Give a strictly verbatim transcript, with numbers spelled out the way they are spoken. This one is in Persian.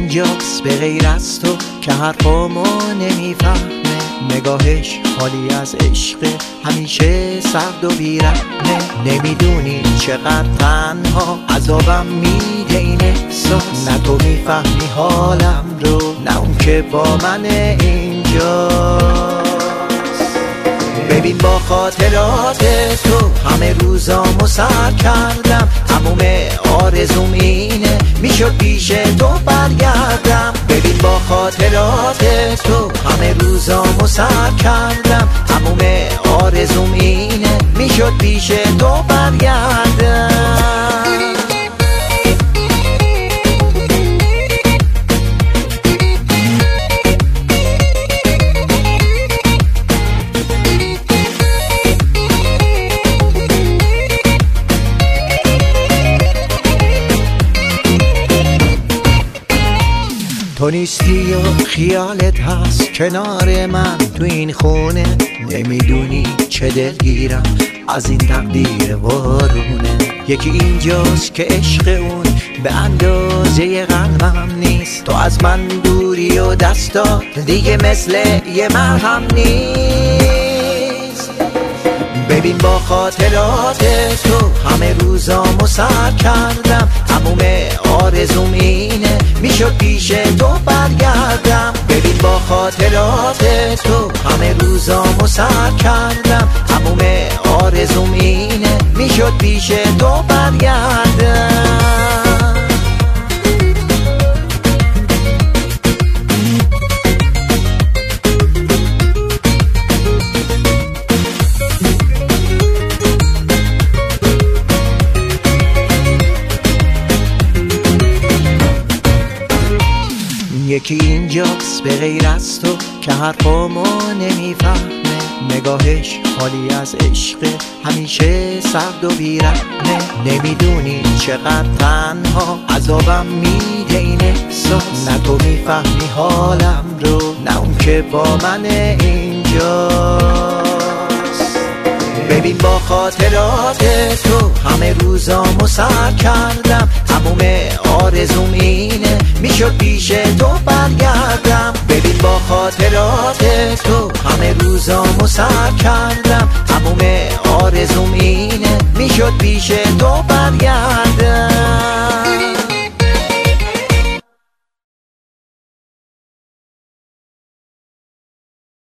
اینجاست به غیر از تو که حرفامو نمیفهمه، نگاهش خالی از عشق، همیشه سرد و بیرحمه. نمیدونی چقدر تنها عذابم میده این احساس، نه تو میفهمی حالم رو نه اون که با من اینجاست. ببین با خاطرات تو همه روزامو سر کردم، تموم آرزوم اینه میشد پیش تو برگردم. ببین با خاطرات تو همه روزامو سر کردم، تموم آرزوم اینه میشد پیش تو برگردم. تو نیستی و خیالت هست کنار من تو این خونه، نمیدونی چه دلگیرم از این تقدیر وارونه. یکی اینجاست که عشق اون به اندازه قلبم نیست، تو از من دوری و دستات دیگه مثل یه مرهم نیست. ببین با خاطرات تو همه روزامو سر کردم، تموم آرزوم اینه میشد پیش تو برگردم. ببین با خاطرات تو همه روزامو سر کردم، تموم آرزوم اینه میشد پیش تو برگردم. یکی اینجاست به غیر از تو که حرفامو نمیفهمه، نگاهش خالی از عشق، همیشه سرد و بیرحمه. نمیدونی چقدر تنها عذابم میده این احساس، نه تو میفهمی حالم رو نه اون که با من اینجاست. ببین با خاطرات تو همه روزامو سر کردم، تموم آرزوم اینه میشد پیش تو برگردم. ببین با خاطرات تو همه روزامو سر کردم، تموم آرزوم اینه میشد پیش تو برگردم.